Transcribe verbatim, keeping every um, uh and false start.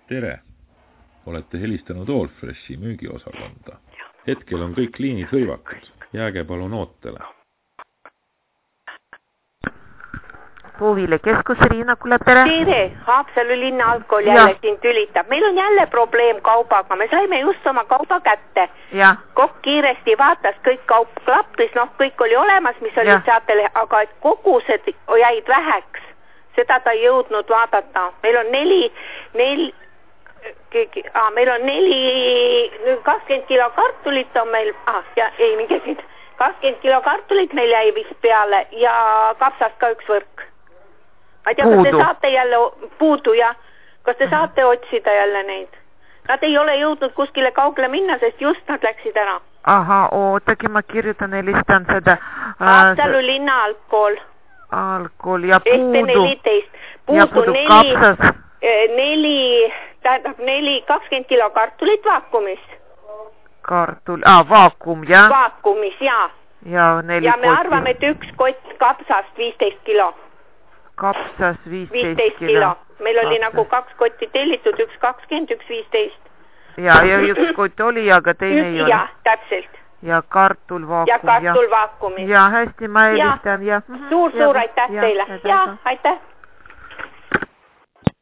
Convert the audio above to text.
Tere! Olete helistanud Allfreshi müügiosakonda. Hetkel on kõik liinid hõivatud. Jääge palun ootele. Puuvile keskus Riina, kuule tere. Tere, Haapsalu linna alkohol jälle siin tülitab. Meil on jälle probleem kaubaga. Me saime just oma kauba kätte. Ja. Kokk kiiresti vaatas, kõik kaup klappis, noh, kõik oli olemas, mis oli saatele, aga kogused jäid väheks. Seda ta ei jõudnud vaadata. Meil on neli, neli, ah, meil on neli, kakskümmend kilo kartulit on meil, ah, ja ei, mingi kakskümmend kilo kartulit meil jäi vist peale ja kapsast ka üks võrk. Ma ei tea, kas te saate jälle puudu ja kas te saate otsida jälle neid? Nad ei ole jõudnud kuskile kaugele minna, sest just nad läksid ära. Aha, ootagi ma kirjutan, helistan seda. Haapsalu linna alkohol. Alkohol ja puudu. Ette neliteist. Puudu neli, neli, tähendab neli, kakskümmend kilo kartulit vaakumis. Kartul, ah, vaakum, jah? Vaakumis, jaa. Ja, neli ja me kotti. Arvame, et üks kott kapsast viisteist kilo. Kapsas viisteist, viisteist kilo. kilo. Meil oli Kapsas. Nagu kaks kotti tellitud, üks kakskümmend, üks viisteist. Ja, ja üks kott oli, aga teine ei ole. Ja, täpselt. Ja kartul vaakum. Ja kartul vaakumis. Ja, hästi, ma helistan. Suur-suur aitäh teile. Ja, aitäh.